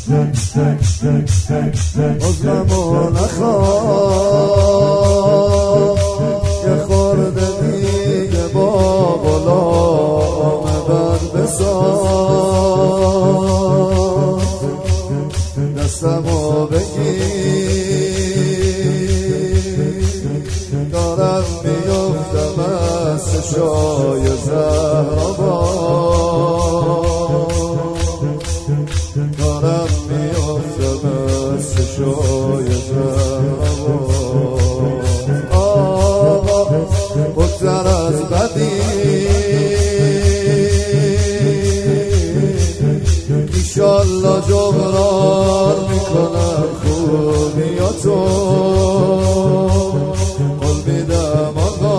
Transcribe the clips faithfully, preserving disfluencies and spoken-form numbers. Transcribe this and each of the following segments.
عذرمو نخواه یه خورده دیگه با غلام بد بساز دستمو بگیر دارم میفتم از چشای زهرآباد دارم میفتم از چشای زهرآباد آقا بگذر از بدی ایشالله جبران میکنم خوبیاتو قول میدم آقا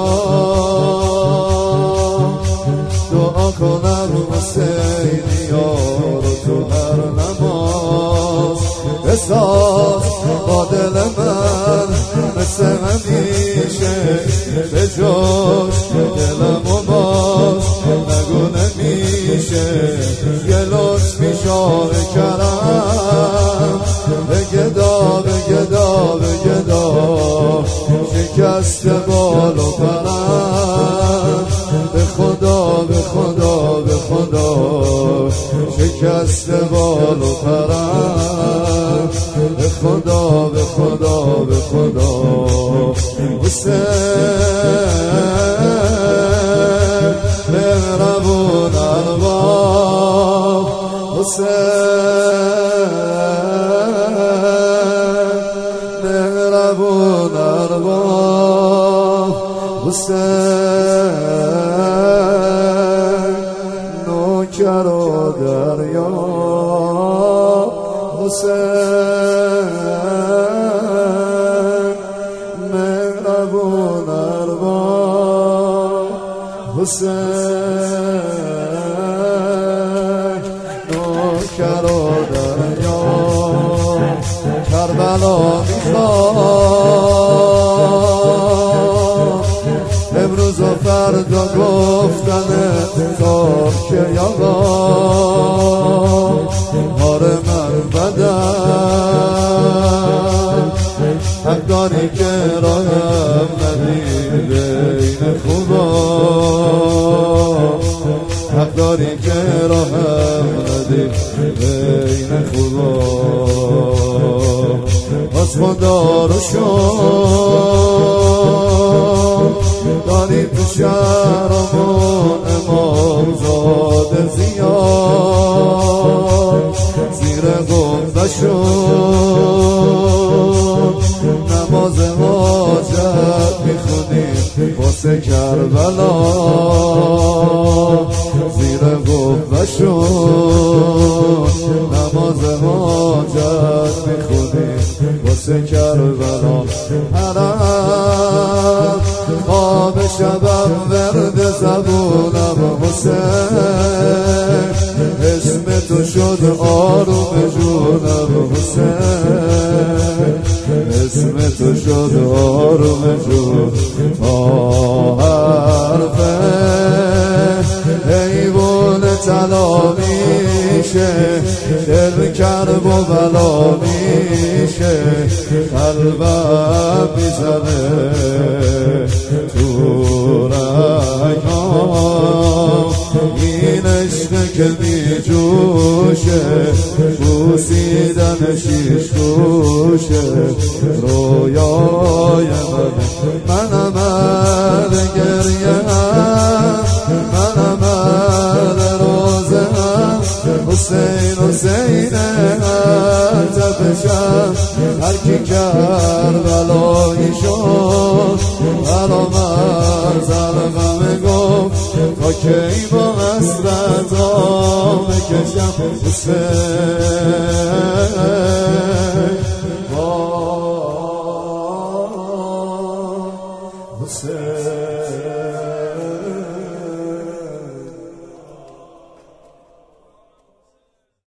دعا کنم حسینی یارو تو هر نماز بساز با دل من مثل همیشه به جوش دلمو باز نگو نمیشه یه لطفی شاه کرم به گدا به گدا به گدا شکست بال و پرم به خدا به خدا به خدا شکست بال و پرم به خدا به خدا به خدا حسین مهربون ارباب حسین مهربون ارباب حسین نوکر و دریا حسین مهربون ارباب حسین نوکر و دریا کربلا میخواد امروز و فردا گفتن تا که یاغا آره من بدم حق داری که راهم ندی بین خوبا حق داری که راهم ندی بین خوبا از خدا رو شد داری تو شهرمون امام زاده زیاد زیر گفته شد نماز حاجت میخونیم واسه کربلا زیر گفته شد نماز حاجت میخونیم واسه کربلا حرم خواب شبم ورد زبونم حسین اسم تو شد آروم جونم حسین اسم تو شد آروم جون تا حرفه حیوان طلا میشه دل کرب و بلا میشه قلبم میزنه تو رگام این عشق که میجوشه بوسیدن شیش گوشه رویای من منم اهل گریه منم اهل روزه حسین حسین تبشم هر کی کربلایی شد برام از الغم گفت تا کی با حسرت آب بکشم حسین